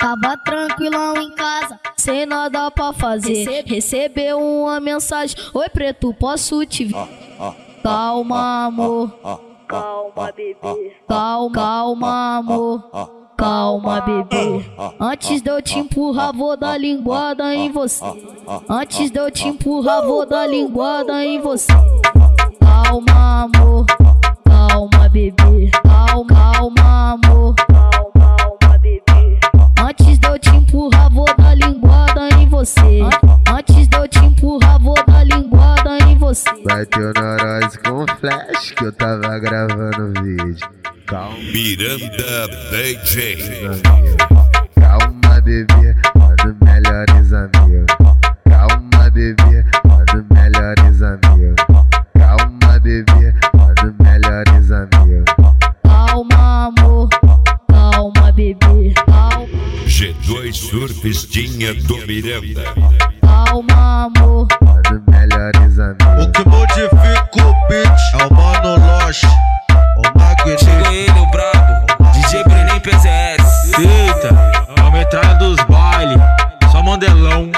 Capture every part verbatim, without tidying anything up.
Tava tranquilão em casa, sem nada pra fazer. Recebeu uma mensagem: oi preto, posso te ver? Calma amor, Calma, bebê. calma, calma amor, calma bebê. Antes de eu te empurrar, vou dar linguada em você. Antes de eu te empurrar, vou dar linguada em você. Calma amor, calma bebê, calma, calma amor, Calma, bebê. antes de eu te empurrar, vou dar linguada em você. Antes de eu te empurrar, vou dar linguada em você. Bateu na nós com flash que eu tava gravando vídeo. Calma, Miranda D J. calma bebê, mano, melhores amigos. Calma bebê, mano, melhores amigos. Calma bebê, mano, melhores amigos. Calma amor, calma bebê, calma, G dois Surfistinha do Miranda. calma amor, Mano, melhores amigos. O que modifica o beat é o Mano Loche, o magnífico. Chegou ele, o brabo, D J Brenem P Z S. Eita, a metralha dos baile, só mandelão.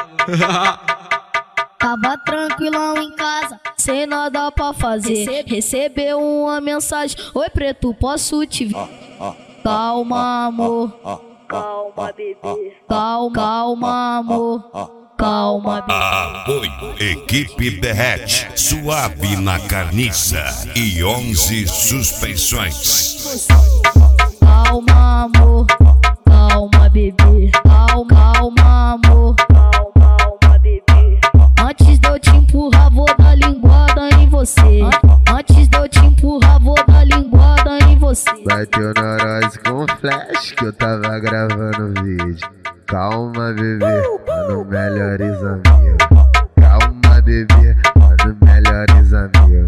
tava tranquilão em casa, sem nada pra fazer. Recebeu uma mensagem: oi preto, posso te ver? Calma amor, Calma, bebê. calma, calma amor, calma bebê. Apoio Equipe Derrete, suave na carniça e onze suspensões. Calma amor, calma bebê, calma, calma amor, Calma, bebê. antes de eu te empurrar, vou dar linguada em você. Antes de eu te empurrar, vou dar linguada em você. Bateu na nós com flash que eu tava gravando vídeo. Calma bebê, mano, melhores amigos. Calma bebê, mano, melhores amigos.